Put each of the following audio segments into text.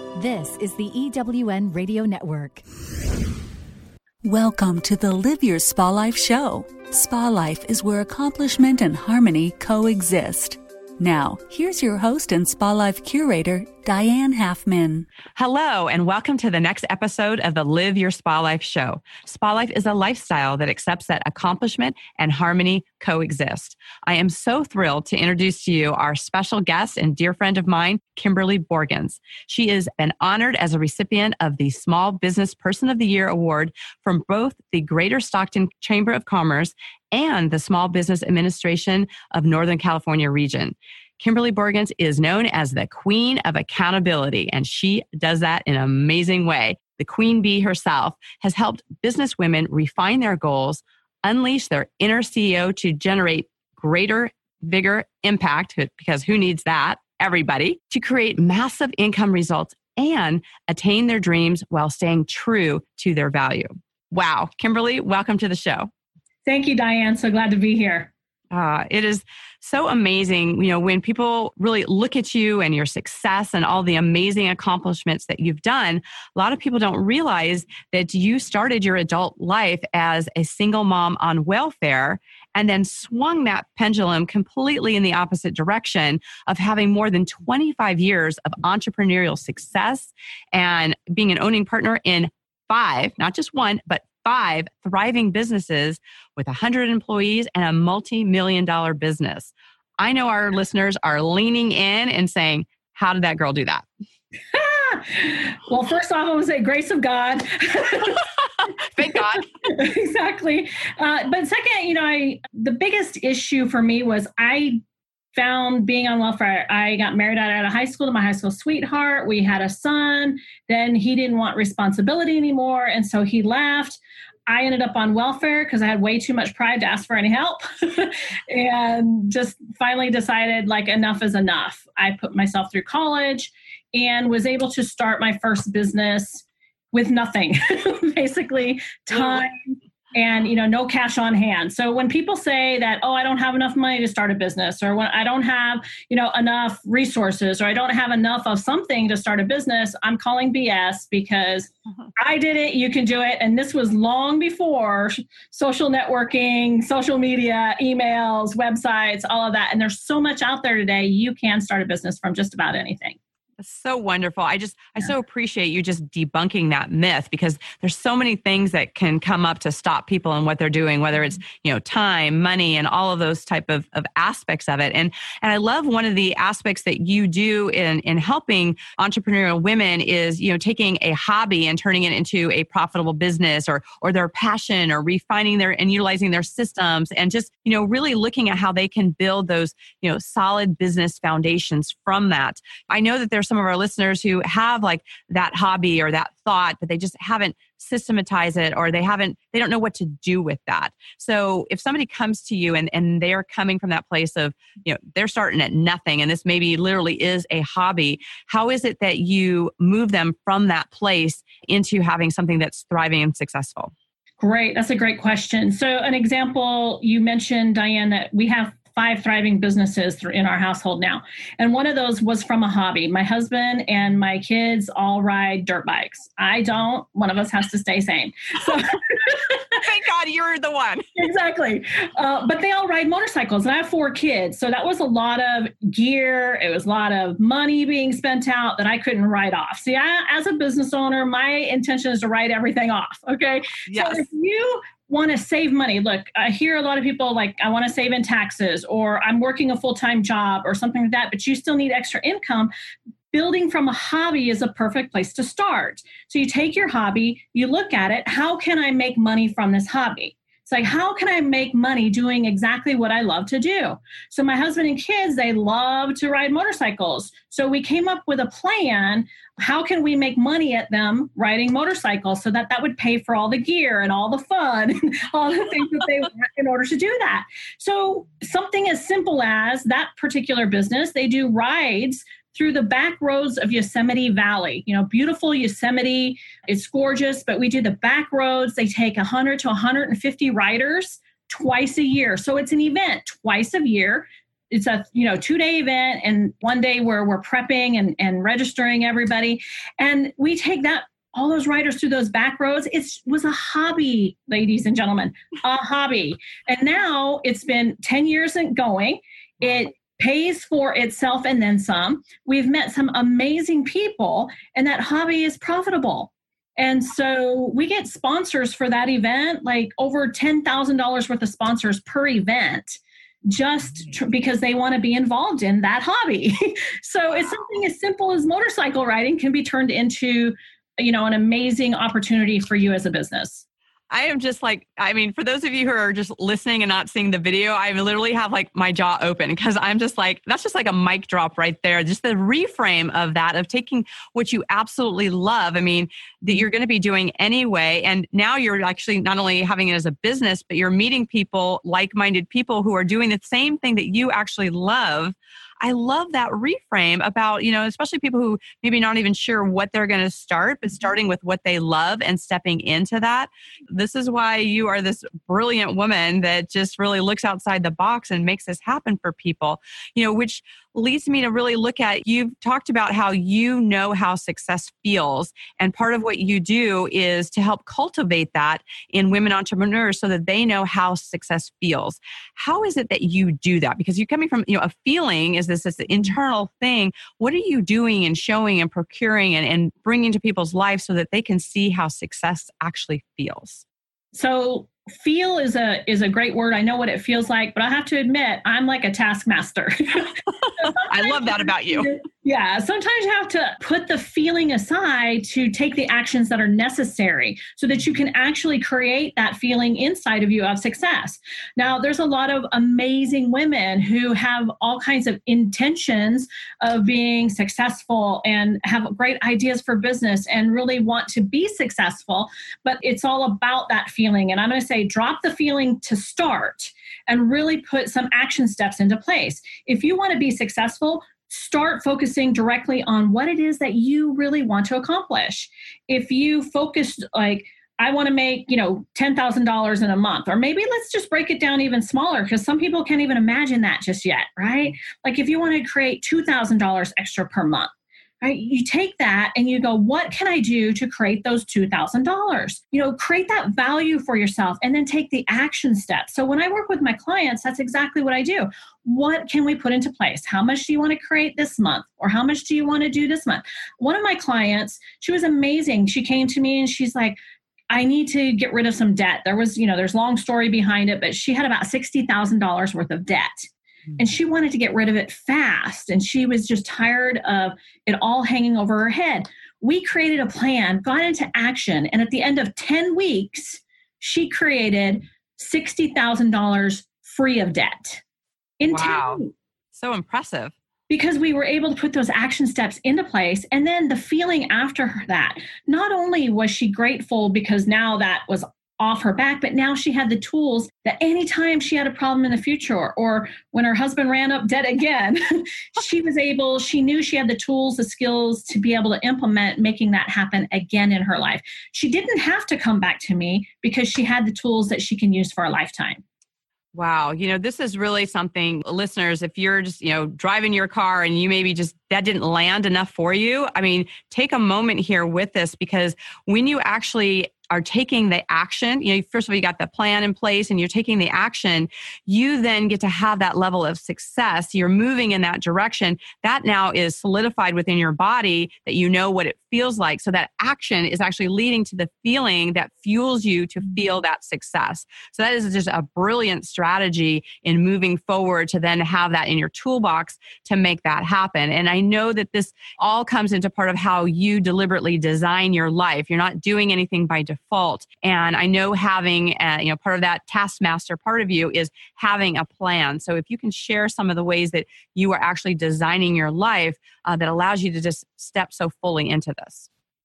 This is the EWN Radio Network. Welcome to the Live Your Spa Life show. Spa Life is where accomplishment and harmony coexist. Now, here's your host and Spa Life curator, Diane Halfman. Hello, and welcome to the next episode of the Live Your Spa Life show. Spa Life is a lifestyle that accepts that accomplishment and harmony coexist. I am so thrilled to introduce to you our special guest and dear friend of mine, Kimberly Borgens. She has been honored as a recipient of the Small Business Person of the Year award from both the Greater Stockton Chamber of Commerce and the Small Business Administration of Northern California region. Kimberly Borgens is known as the Queen of Accountability, and she does that in an amazing way. The Queen Bee herself has helped business women refine their goals, unleash their inner CEO to generate greater, bigger impact, because who needs that? Everybody, to create massive income results and attain their dreams while staying true to their value. Wow. Kimberly, welcome to the show. Thank you, Diane. So glad to be here. It is so amazing, when people really look at you and your success and all the amazing accomplishments that you've done. A lot of people don't realize that you started your adult life as a single mom on welfare and then swung that pendulum completely in the opposite direction of having more than 25 years of entrepreneurial success and being an owning partner in 5, not just one, but 5 thriving businesses with 100 employees and a multi-million-dollar business. I know our listeners are leaning in and saying, how did that girl do that? Well, first off, I would say grace of God. Thank God. Exactly. But second, the biggest issue for me was I found being on welfare. I got married out of high school to my high school sweetheart. We had a son. Then he didn't want responsibility anymore. And so he left. I ended up on welfare because I had way too much pride to ask for any help and just finally decided enough is enough. I put myself through college and was able to start my first business with nothing, basically time and, no cash on hand. So when people say that, I don't have enough money to start a business, or when I don't have, enough resources, or I don't have enough of something to start a business, I'm calling BS because I did it, you can do it. And this was long before social networking, social media, emails, websites, all of that. And there's so much out there today. You can start a business from just about anything. So wonderful. I so appreciate you just debunking that myth, because there's so many things that can come up to stop people in what they're doing, whether it's, time, money, and all of those type of aspects of it. And I love one of the aspects that you do in helping entrepreneurial women is, taking a hobby and turning it into a profitable business or their passion, or refining and utilizing their systems, and just, really looking at how they can build those, solid business foundations from that. I know that there's some of our listeners who have that hobby or that thought, but they just haven't systematized it, or they don't know what to do with that. So if somebody comes to you and they're coming from that place of, they're starting at nothing, and this maybe literally is a hobby, how is it that you move them from that place into having something that's thriving and successful? Great. That's a great question. So an example, you mentioned, Diane, that we have 5 thriving businesses in our household now. And one of those was from a hobby. My husband and my kids all ride dirt bikes. I don't. One of us has to stay sane. So, thank God you're the one. Exactly. But they all ride motorcycles. And I have 4 kids. So that was a lot of gear. It was a lot of money being spent out that I couldn't write off. See, as a business owner, my intention is to write everything off. Okay. Yes. So if you want to save money. Look, I hear a lot of people I want to save in taxes, or I'm working a full-time job or something like that, but you still need extra income. Building from a hobby is a perfect place to start. So you take your hobby, you look at it, how can I make money from this hobby? It's how can I make money doing exactly what I love to do? So my husband and kids, they love to ride motorcycles. So we came up with a plan. How can we make money at them riding motorcycles so that would pay for all the gear and all the fun and all the things that they want in order to do that? So something as simple as that particular business, they do rides through the back roads of Yosemite Valley. Beautiful Yosemite. It's gorgeous, but we do the back roads. They take 100 to 150 riders twice a year. So it's an event twice a year. it's a 2-day event, and one day where we're prepping and registering everybody. And we take all those riders through those back roads. It was a hobby, ladies and gentlemen, a hobby. And now it's been 10 years and going. It pays for itself and then some. We've met some amazing people, and that hobby is profitable. And so we get sponsors for that event, like over $10,000 worth of sponsors per event, just because they want to be involved in that hobby. So it's something as simple as motorcycle riding can be turned into an amazing opportunity for you as a business. I am just for those of you who are just listening and not seeing the video, I literally have my jaw open, because I'm just that's just a mic drop right there. Just the reframe of that, of taking what you absolutely love, that you're going to be doing anyway. And now you're actually not only having it as a business, but you're meeting people, like-minded people who are doing the same thing that you actually love. I love that reframe about, especially people who maybe not even sure what they're going to start, but starting with what they love and stepping into that. This is why you are this brilliant woman that just really looks outside the box and makes this happen for people, which leads me to really look at, you've talked about how you know how success feels. And part of what you do is to help cultivate that in women entrepreneurs so that they know how success feels. How is it that you do that? Because you're coming from, a feeling is this internal thing. What are you doing and showing and procuring and bringing to people's lives so that they can see how success actually feels? So feel is a great word. I know what it feels like, but I have to admit, I'm like a taskmaster. I love that about you. Yeah. Sometimes you have to put the feeling aside to take the actions that are necessary so that you can actually create that feeling inside of you of success. Now, there's a lot of amazing women who have all kinds of intentions of being successful and have great ideas for business and really want to be successful, but it's all about that feeling. And I'm going to say, drop the feeling to start and really put some action steps into place. If you want to be successful, start focusing directly on what it is that you really want to accomplish. If you focus I want to make, $10,000 in a month, or maybe let's just break it down even smaller, because some people can't even imagine that just yet, right? Like if you want to create $2,000 extra per month, right? You take that and you go, what can I do to create those $2,000? Create that value for yourself and then take the action steps. So when I work with my clients, that's exactly what I do. What can we put into place? How much do you want to create this month? Or how much do you want to do this month? One of my clients, she was amazing. She came to me and she's like, I need to get rid of some debt. There's a long story behind it, but she had about $60,000 worth of debt. And she wanted to get rid of it fast. And she was just tired of it all hanging over her head. We created a plan, got into action. And at the end of 10 weeks, she created $60,000 free of debt. In 10 weeks. So impressive. Because we were able to put those action steps into place. And then the feeling after that, not only was she grateful because now that was off her back, but now she had the tools that anytime she had a problem in the future or when her husband ran up debt again, she knew she had the tools, the skills to be able to implement making that happen again in her life. She didn't have to come back to me because she had the tools that she can use for a lifetime. Wow. This is really something, listeners, if you're just, driving your car and you maybe just, that didn't land enough for you. Take a moment here with this, because when you actually are taking the action, first of all, you got the plan in place and you're taking the action, you then get to have that level of success. You're moving in that direction. That now is solidified within your body that you know what it feels like. So that action is actually leading to the feeling that fuels you to feel that success. So that is just a brilliant strategy in moving forward to then have that in your toolbox to make that happen. And I know that this all comes into part of how you deliberately design your life. You're not doing anything by default. And I know having, part of that taskmaster part of you is having a plan. So if you can share some of the ways that you are actually designing your life that allows you to just step so fully into this.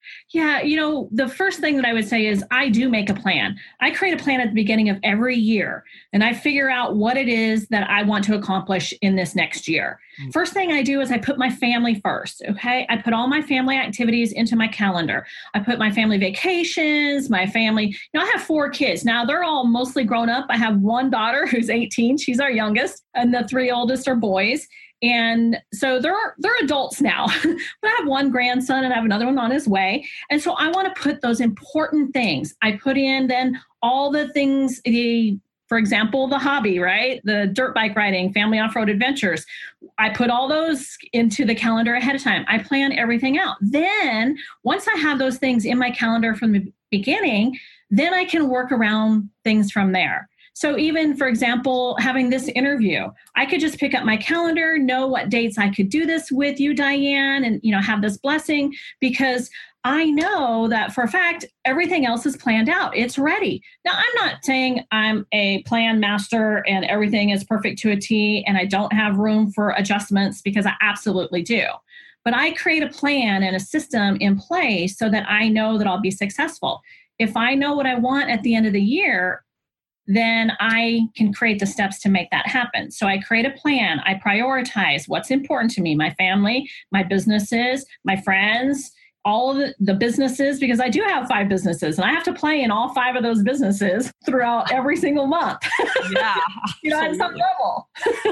Yeah, the first thing that I would say is I do make a plan. I create a plan at the beginning of every year, and I figure out what it is that I want to accomplish in this next year. First thing I do is I put my family first, okay? I put all my family activities into my calendar. I put my family vacations, my family, I have 4 kids. Now they're all mostly grown up. I have one daughter who's 18. She's our youngest, and the 3 oldest are boys. And so they're adults now, but I have one grandson and I have another one on his way. And so I want to put those important things. I put in then all the things, for example, the hobby, right? The dirt bike riding, family off-road adventures. I put all those into the calendar ahead of time. I plan everything out. Then once I have those things in my calendar from the beginning, then I can work around things from there. So even, for example, having this interview, I could just pick up my calendar, know what dates I could do this with you, Diane, and, have this blessing, because I know that for a fact, everything else is planned out. It's ready. Now, I'm not saying I'm a plan master and everything is perfect to a T and I don't have room for adjustments, because I absolutely do. But I create a plan and a system in place so that I know that I'll be successful. If I know what I want at the end of the year, then I can create the steps to make that happen. So I create a plan. I prioritize what's important to me, my family, my businesses, my friends, all of the businesses, because I do have 5 businesses and I have to play in all 5 of those businesses throughout every single month. Yeah. At some level.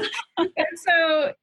And so,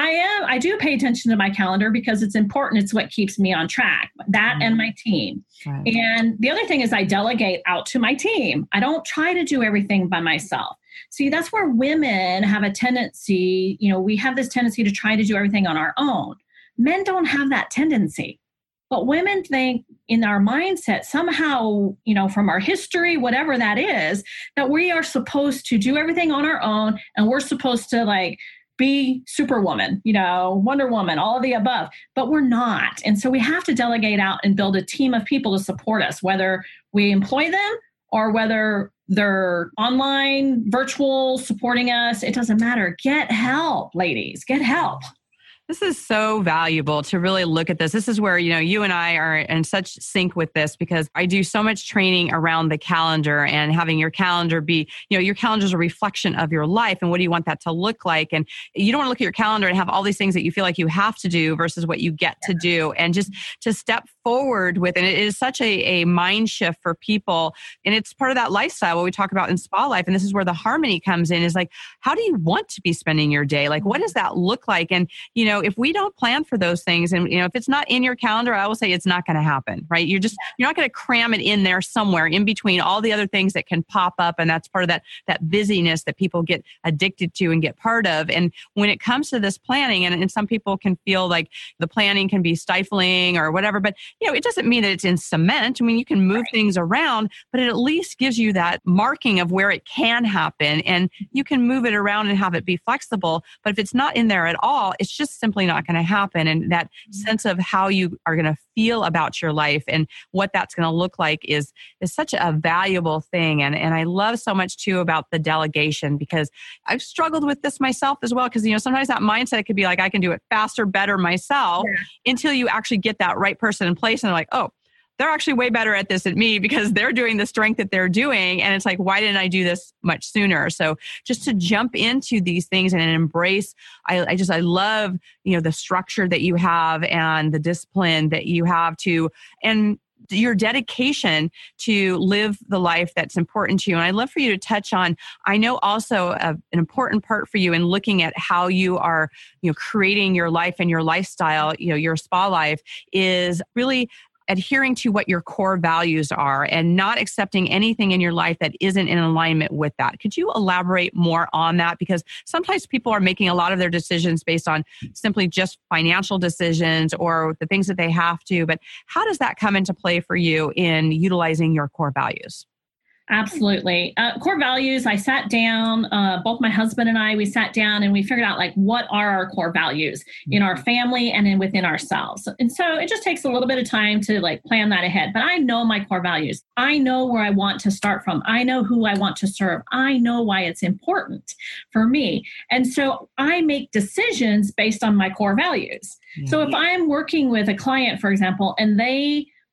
I do pay attention to my calendar because it's important. It's what keeps me on track, that and my team. Right. And the other thing is I delegate out to my team. I don't try to do everything by myself. See, that's where women have a tendency, we have this tendency to try to do everything on our own. Men don't have that tendency. But women think in our mindset somehow, from our history, whatever that is, that we are supposed to do everything on our own and we're supposed to be Superwoman, Wonder Woman, all of the above, but we're not. And so we have to delegate out and build a team of people to support us, whether we employ them or whether they're online, virtual, supporting us. It doesn't matter. Get help, ladies, get help. This is so valuable to really look at this. This is where, you and I are in such sync with this, because I do so much training around the calendar and having your calendar be, your calendar is a reflection of your life. And what do you want that to look like? And you don't want to look at your calendar and have all these things that you feel like you have to do versus what you get to do, and just to step forward with. And it is such a mind shift for people. And it's part of that lifestyle, what we talk about in Spa Life. And this is where the harmony comes in, is how do you want to be spending your day? What does that look like? And, if we don't plan for those things, and if it's not in your calendar, I will say it's not going to happen, right? You're not going to cram it in there somewhere in between all the other things that can pop up. And that's part of that busyness that people get addicted to and get part of. And when it comes to this planning, and some people can feel like the planning can be stifling or whatever, but it doesn't mean that it's in cement. I mean, you can move things around, but it at least gives you that marking of where it can happen, and you can move it around and have it be flexible. But if it's not in there at all, it's just simply not going to happen. And that sense of how you are going to feel about your life and what that's going to look like is such a valuable thing. And I love so much too about the delegation, because I've struggled with this myself as well. Because, sometimes that mindset could be like, I can do it faster, better myself, until you actually get that right person in place. And they're like, oh, they're actually way better at this than me because they're doing the strength that they're doing. And it's like, why didn't I do this much sooner? So just to jump into these things and embrace, I love, the structure that you have and the discipline that you have and your dedication to live the life that's important to you. And I'd love for you to touch on, I know also an important part for you in looking at how you are, creating your life and your lifestyle, your spa life, is really adhering to what your core values are and not accepting anything in your life that isn't in alignment with that. Could you elaborate more on that? Because sometimes people are making a lot of their decisions based on simply just financial decisions or the things that they have to. But how does that come into play for you in utilizing your core values? Absolutely. Core values, I sat down, both my husband and I, we sat down and we figured out what are our core values in our family and within ourselves. And so it just takes a little bit of time to plan that ahead. But I know my core values. I know where I want to start from. I know who I want to serve. I know why it's important for me. And so I make decisions based on my core values. Yeah. So if I'm working with a client, for example, and they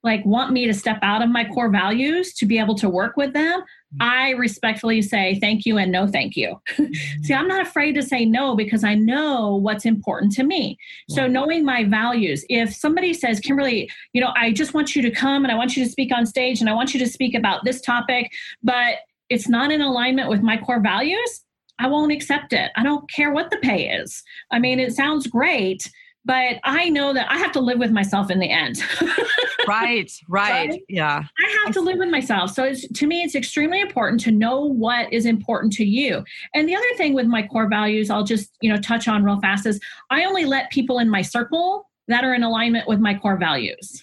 like want me to step out of my core values to be able to work with them, I respectfully say thank you and no thank you. See, I'm not afraid to say no because I know what's important to me. So knowing my values, if somebody says, Kimberly, I just want you to come and I want you to speak on stage and I want you to speak about this topic, but it's not in alignment with my core values, I won't accept it. I don't care what the pay is. I mean, it sounds great, but I know that I have to live with myself in the end. Right. Yeah. I have to live with myself. So to me, it's extremely important to know what is important to you. And the other thing with my core values, I'll just, touch on real fast is I only let people in my circle that are in alignment with my core values.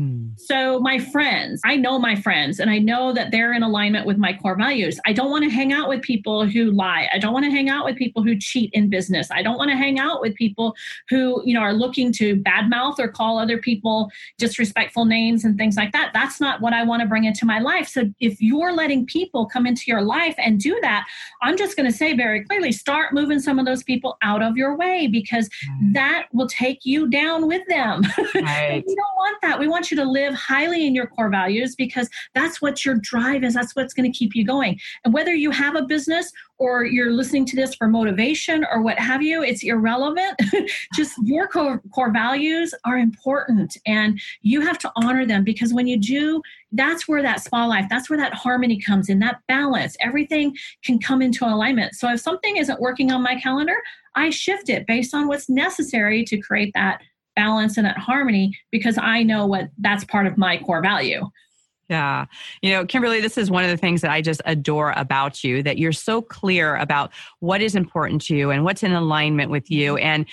So my friends, I know my friends and I know that they're in alignment with my core values. I don't want to hang out with people who lie. I don't want to hang out with people who cheat in business. I don't want to hang out with people who, are looking to badmouth or call other people disrespectful names and things like that. That's not what I want to bring into my life. So if you're letting people come into your life and do that, I'm just going to say very clearly, start moving some of those people out of your way because that will take you down with them. Right. We don't want that. We want you to live highly in your core values because that's what your drive is. That's what's going to keep you going. And whether you have a business or you're listening to this for motivation or what have you, it's irrelevant. Just your core values are important and you have to honor them because when you do, that's where that spa life, that's where that harmony comes in, that balance. Everything can come into alignment. So if something isn't working on my calendar, I shift it based on what's necessary to create that balance and that harmony because I know what that's part of my core value. Yeah. Kimberly, this is one of the things that I just adore about you, that you're so clear about what is important to you and what's in alignment with you. And,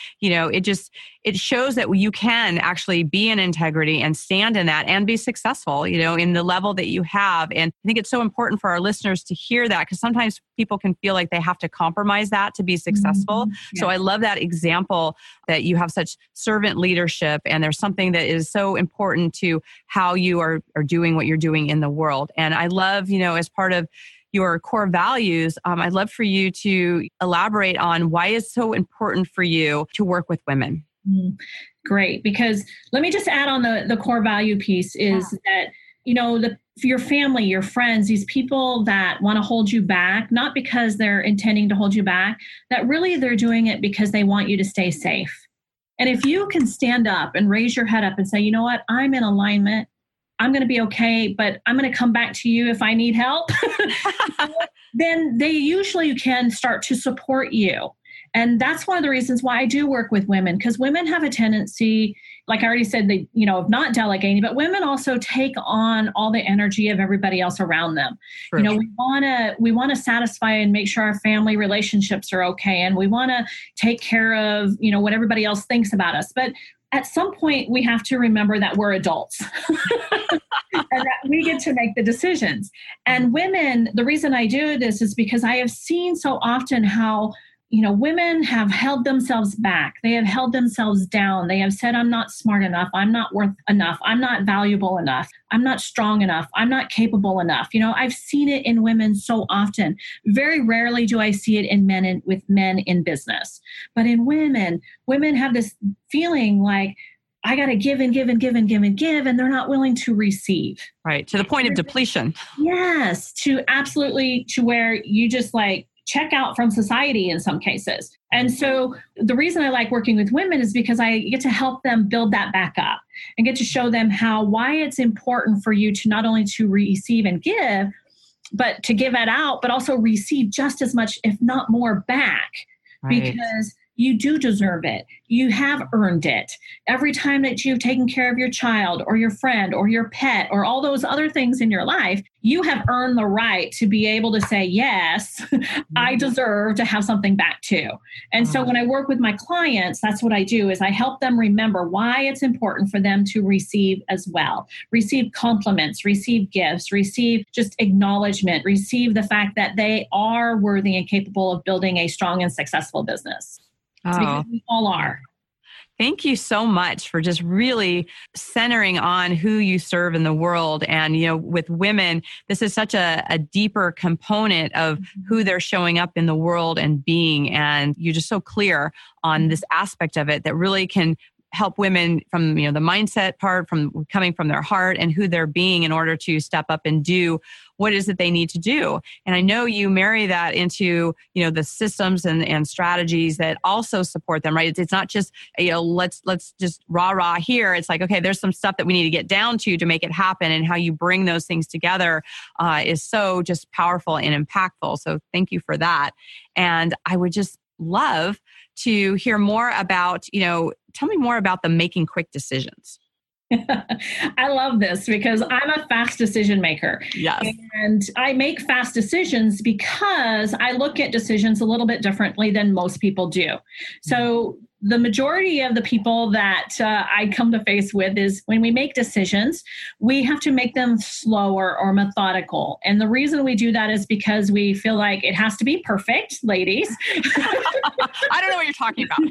it shows that you can actually be in integrity and stand in that and be successful, in the level that you have. And I think it's so important for our listeners to hear that because sometimes people can feel like they have to compromise that to be successful. Mm-hmm. So I love that example that you have such servant leadership and there's something that is so important to how you are doing what you're doing in the world. And I love, as part of your core values, I'd love for you to elaborate on why it's so important for you to work with women. Great. Because let me just add on the core value piece is that, your family, your friends, these people that want to hold you back, not because they're intending to hold you back, that really they're doing it because they want you to stay safe. And if you can stand up and raise your head up and say, you know what, I'm in alignment, I'm going to be okay, but I'm going to come back to you if I need help, then they usually can start to support you. And that's one of the reasons why I do work with women, because women have a tendency, like I already said, they, of not delegating, but women also take on all the energy of everybody else around them. True. We want to satisfy and make sure our family relationships are okay. And we want to take care of, what everybody else thinks about us. But at some point, we have to remember that we're adults and that we get to make the decisions. And women, the reason I do this is because I have seen so often how women have held themselves back. They have held themselves down. They have said, I'm not smart enough. I'm not worth enough. I'm not valuable enough. I'm not strong enough. I'm not capable enough. I've seen it in women so often. Very rarely do I see it in men with men in business. But in women have this feeling like, I got to give and give and give and give and give, and they're not willing to receive. Right. To the point of depletion. Yes. To where you just check out from society in some cases. And so the reason I like working with women is because I get to help them build that back up and get to show them why it's important for you to not only to receive and give, but to give it out, but also receive just as much, if not more back, right. Because you do deserve it. You have earned it. Every time that you've taken care of your child or your friend or your pet or all those other things in your life, you have earned the right to be able to say, yes, I deserve to have something back too. And so when I work with my clients, that's what I do is I help them remember why it's important for them to receive as well. Receive compliments, receive gifts, receive just acknowledgement, receive the fact that they are worthy and capable of building a strong and successful business. Because we all are. Thank you so much for just really centering on who you serve in the world. And, with women, this is such a deeper component of who they're showing up in the world and being. And you're just so clear on this aspect of it that really can help women from, the mindset part, from coming from their heart and who they're being in order to step up and do what is it they need to do. And I know you marry that into, the systems and strategies that also support them, right? It's not just, let's just rah here. It's like, okay, there's some stuff that we need to get down to make it happen. And how you bring those things together is so just powerful and impactful. So thank you for that. And I would just love to hear more about, tell me more about the making quick decisions. I love this because I'm a fast decision maker. Yes. And I make fast decisions because I look at decisions a little bit differently than most people do. So the majority of the people that I come to face with is when we make decisions, we have to make them slower or methodical. And the reason we do that is because we feel like it has to be perfect, ladies. I don't know what you're talking about.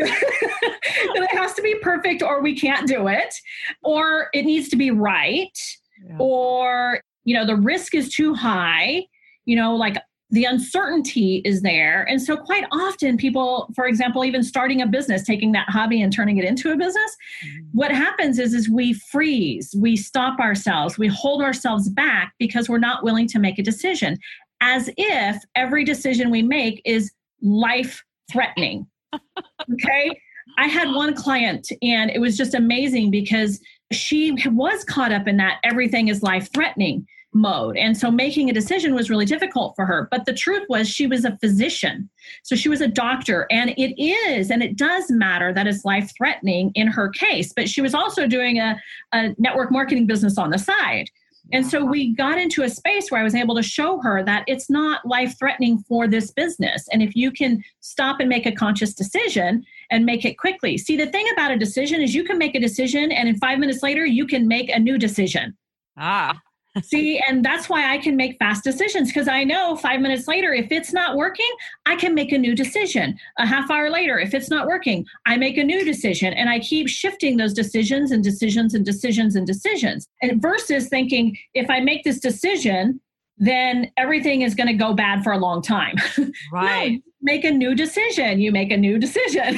It has to be perfect or we can't do it, or it needs to be right, or, the risk is too high, like the uncertainty is there. And so quite often people, for example, even starting a business, taking that hobby and turning it into a business, what happens is we freeze, we stop ourselves, we hold ourselves back because we're not willing to make a decision, as if every decision we make is life-threatening. Okay? I had one client and it was just amazing because she was caught up in that everything is life-threatening mode. And so making a decision was really difficult for her. But the truth was she was a physician. So she was a doctor, and it does matter that it's life-threatening in her case. But she was also doing a network marketing business on the side. And so we got into a space where I was able to show her that it's not life-threatening for this business. And if you can stop and make a conscious decision and make it quickly. See, the thing about a decision is you can make a decision and in 5 minutes later, you can make a new decision. See, and that's why I can make fast decisions, because I know 5 minutes later, if it's not working, I can make a new decision. A half hour later, if it's not working, I make a new decision. And I keep shifting those decisions and decisions and decisions and decisions. And versus thinking, if I make this decision, then everything is going to go bad for a long time. Right. No, make a new decision. You make a new decision.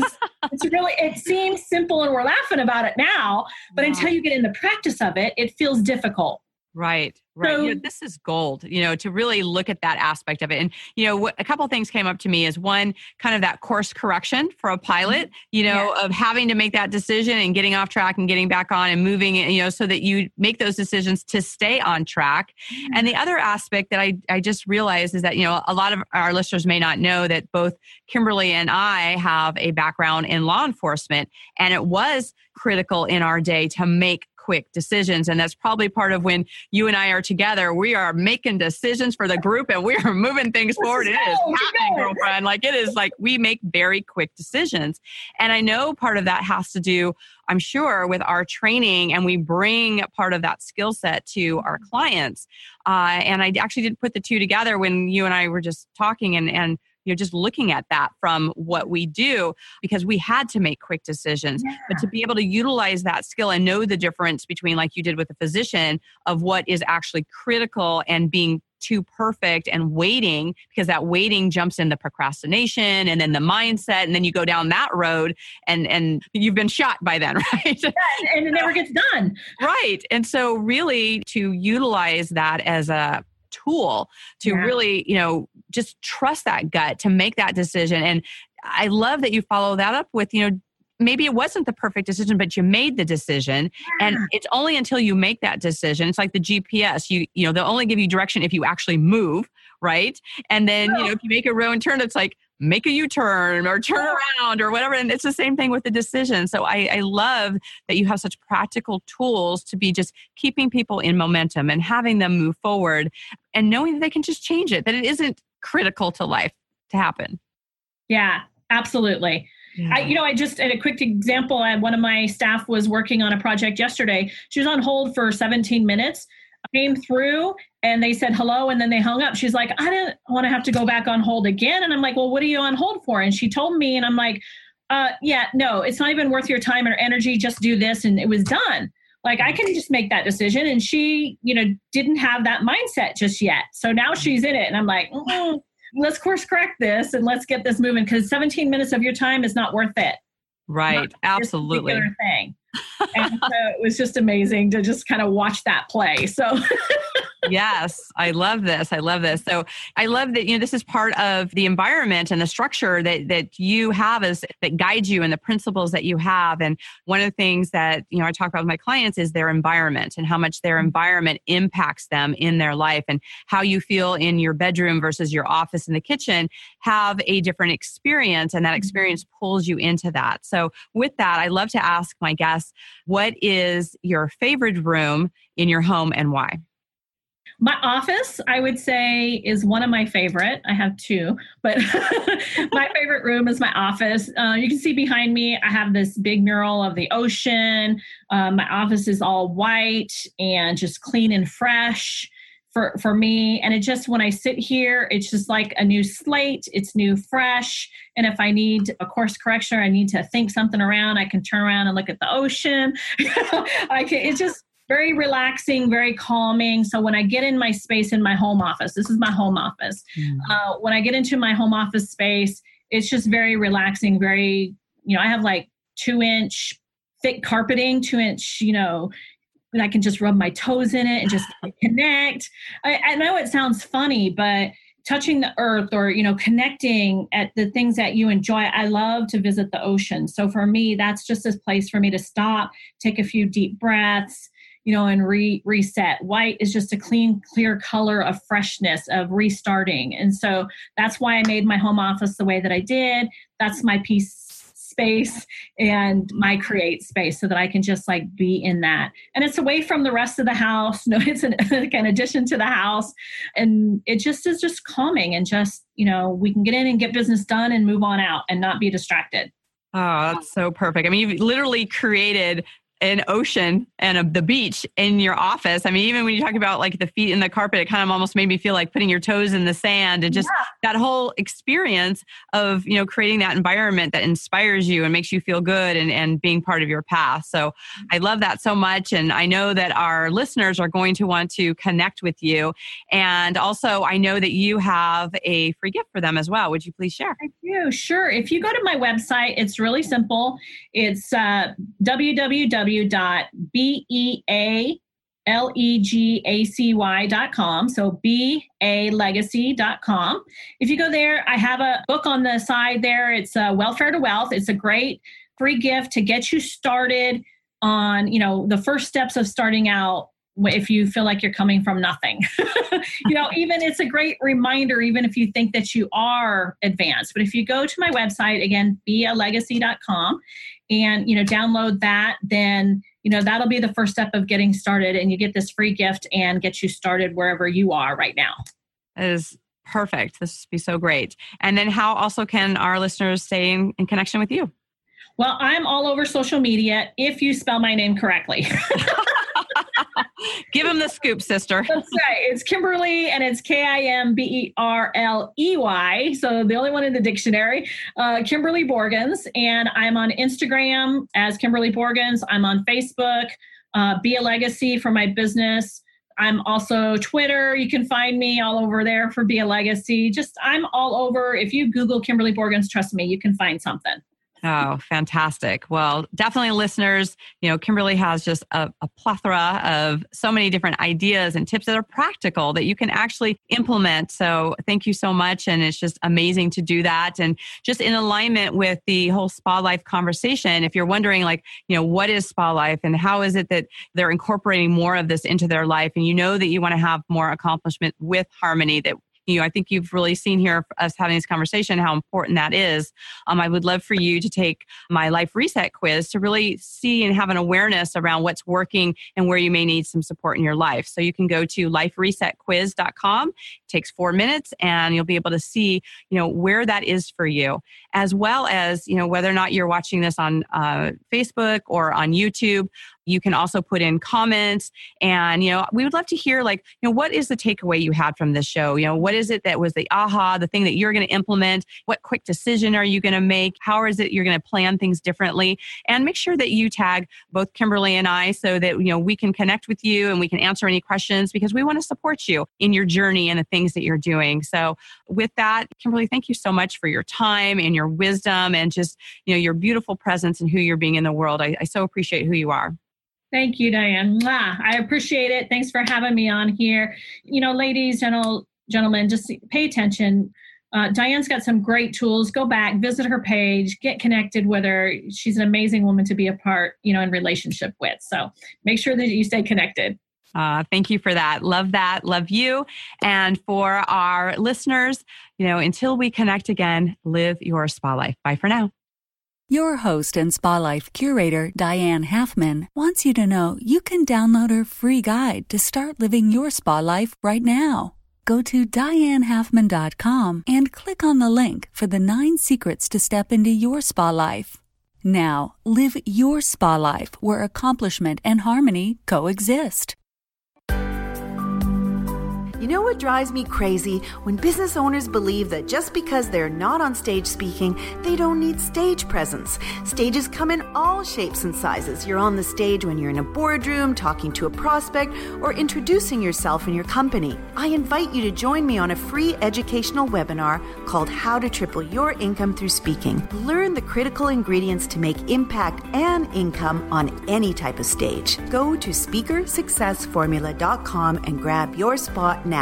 It seems simple and we're laughing about it now, but until you get in the practice of it, it feels difficult. Right. So, this is gold, to really look at that aspect of it. And, a couple of things came up to me is one, kind of that course correction for a pilot, of having to make that decision and getting off track and getting back on and moving, so that you make those decisions to stay on track. Mm-hmm. And the other aspect that I just realized is that, a lot of our listeners may not know that both Kimberly and I have a background in law enforcement, and it was critical in our day to make quick decisions. And that's probably part of when you and I are together, we are making decisions for the group and we are moving things forward. It is happening, girlfriend. Like it is like we make very quick decisions. And I know part of that has to do, I'm sure, with our training, and we bring part of that skill set to our clients. And I actually did put the two together when you and I were just talking and just looking at that from what we do, because we had to make quick decisions. Yeah. But to be able to utilize that skill and know the difference between, like you did with a physician, of what is actually critical and being too perfect and waiting, because that waiting jumps in the procrastination and then the mindset, and then you go down that road and you've been shot by then, right? Yeah, and it never gets done. Right. And so really to utilize that as a tool to really, just trust that gut to make that decision. And I love that you follow that up with, maybe it wasn't the perfect decision, but you made the decision. Yeah. And it's only until you make that decision. It's like the GPS, they'll only give you direction if you actually move, right? And then, if you make a wrong turn, it's like, make a U-turn or turn around or whatever. And it's the same thing with the decision. So I love that you have such practical tools to be just keeping people in momentum and having them move forward and knowing that they can just change it, that it isn't critical to life to happen. Yeah, absolutely. Yeah. I just, at a quick example, one of my staff was working on a project yesterday. She was on hold for 17 minutes. Came through and they said hello and then they hung up. She's like, I didn't want to have to go back on hold again. And I'm like, well, what are you on hold for? And she told me, and I'm like, no, it's not even worth your time or energy. Just do this. And it was done. Like, I can just make that decision. And she, didn't have that mindset just yet. So now she's in it. And I'm like, let's course correct this and let's get this moving, because 17 minutes of your time is not worth it. Right. Absolutely. This particular thing. And so it was just amazing to just kind of watch that play. So Yes, I love this. I love this. So I love that, this is part of the environment and the structure that you have that guides you and the principles that you have. And one of the things that, I talk about with my clients is their environment and how much their environment impacts them in their life, and how you feel in your bedroom versus your office and the kitchen have a different experience, and that experience pulls you into that. So with that, I love to ask my guests, what is your favorite room in your home and why? My office, I would say, is one of my favorite. I have two, but my favorite room is my office. You can see behind me, I have this big mural of the ocean. My office is all white and just clean and fresh for me. And it just, when I sit here, it's just like a new slate. It's new, fresh. And if I need a course correction or I need to think something around, I can turn around and look at the ocean. It's just very relaxing, very calming. So when I get in my space in my home office, this is my home office. When I get into my home office space, it's just very relaxing, very, I have like 2-inch thick carpeting, 2-inch, and I can just rub my toes in it and just connect. I know it sounds funny, but touching the earth or, connecting at the things that you enjoy. I love to visit the ocean. So for me, that's just a place for me to stop, take a few deep breaths, and reset. White is just a clean, clear color of freshness, of restarting. And so that's why I made my home office the way that I did. That's my peace space and my create space, so that I can just like be in that. And it's away from the rest of the house. It's an addition to the house. And it just is just calming, and just, we can get in and get business done and move on out and not be distracted. Oh, that's so perfect. I mean, you've literally created an ocean and the beach in your office. I mean, even when you talk about like the feet in the carpet, it kind of almost made me feel like putting your toes in the sand, and just that whole experience of, creating that environment that inspires you and makes you feel good and being part of your path. So I love that so much. And I know that our listeners are going to want to connect with you. And also, I know that you have a free gift for them as well. Would you please share? I do. Sure. If you go to my website, it's really simple. It's www.bealegacy.com. So bealegacy.com. If you go there, I have a book on the side there. It's Welfare to Wealth. It's a great free gift to get you started on, the first steps of starting out if you feel like you're coming from nothing. Even it's a great reminder, even if you think that you are advanced. But if you go to my website, again, bealegacy.com, and, download that, then, that'll be the first step of getting started, and you get this free gift and get you started wherever you are right now. That is perfect. This would be so great. And then how also can our listeners stay in connection with you? Well, I'm all over social media if you spell my name correctly. Give them the scoop, sister. That's right. It's Kimberly, and it's Kimberley. So the only one in the dictionary, Kimberly Borgens. And I'm on Instagram as Kimberly Borgens. I'm on Facebook, Be a Legacy for my business. I'm also Twitter. You can find me all over there for Be a Legacy. I'm all over. If you Google Kimberly Borgens, trust me, you can find something. Oh, fantastic. Well, definitely listeners, Kimberly has just a plethora of so many different ideas and tips that are practical that you can actually implement. So thank you so much. And it's just amazing to do that. And just in alignment with the whole Spa Life conversation, if you're wondering what is Spa Life and how is it that they're incorporating more of this into their life, and that you want to have more accomplishment with harmony, that I think you've really seen here us having this conversation, how important that is. I would love for you to take my Life Reset quiz to really see and have an awareness around what's working and where you may need some support in your life. So you can go to liferesetquiz.com. It takes 4 minutes, and you'll be able to see, where that is for you, as well as, whether or not you're watching this on Facebook or on YouTube. You can also put in comments, and, we would love to hear, what is the takeaway you had from this show? What is it that was the aha, the thing that you're going to implement? What quick decision are you going to make? How is it you're going to plan things differently? And make sure that you tag both Kimberly and I so that, we can connect with you and we can answer any questions, because we want to support you in your journey and the things that you're doing. So with that, Kimberly, thank you so much for your time and your wisdom and just, your beautiful presence and who you're being in the world. I so appreciate who you are. Thank you, Diane. I appreciate it. Thanks for having me on here. Ladies, gentlemen, just pay attention. Diane's got some great tools. Go back, visit her page, get connected with her. She's an amazing woman to be a part, in relationship with. So make sure that you stay connected. Thank you for that. Love that. Love you. And for our listeners, until we connect again, live your spa life. Bye for now. Your host and Spa Life curator, Diane Halfman, wants you to know you can download her free guide to start living your spa life right now. Go to DianeHalfman.com and click on the link for the 9 secrets to step into your spa life. Now, live your spa life where accomplishment and harmony coexist. You know what drives me crazy? When business owners believe that just because they're not on stage speaking, they don't need stage presence. Stages come in all shapes and sizes. You're on the stage when you're in a boardroom, talking to a prospect, or introducing yourself and your company. I invite you to join me on a free educational webinar called How to Triple Your Income Through Speaking. Learn the critical ingredients to make impact and income on any type of stage. Go to speakersuccessformula.com and grab your spot now.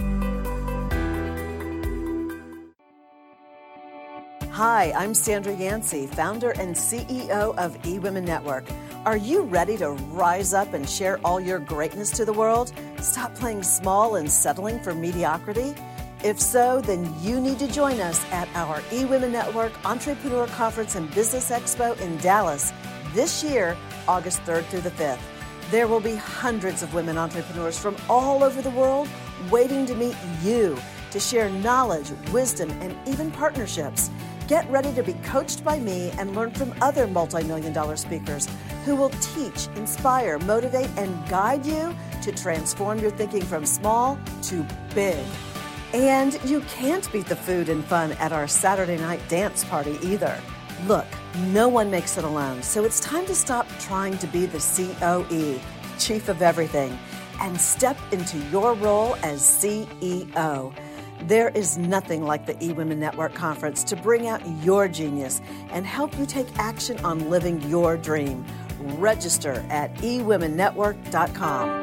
Hi, I'm Sandra Yancey, founder and CEO of eWomen Network. Are you ready to rise up and share all your greatness to the world? Stop playing small and settling for mediocrity? If so, then you need to join us at our eWomen Network Entrepreneur Conference and Business Expo in Dallas this year, August 3rd through the 5th. There will be hundreds of women entrepreneurs from all over the world waiting to meet you to share knowledge, wisdom, and even partnerships. Get ready to be coached by me and learn from other multi-million-dollar speakers who will teach, inspire, motivate, and guide you to transform your thinking from small to big. And you can't beat the food and fun at our Saturday night dance party either. Look, no one makes it alone, so it's time to stop trying to be the COE, Chief of Everything, and step into your role as CEO. There is nothing like the eWomen Network Conference to bring out your genius and help you take action on living your dream. Register at eWomenNetwork.com.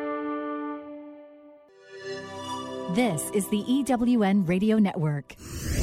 This is the EWN Radio Network.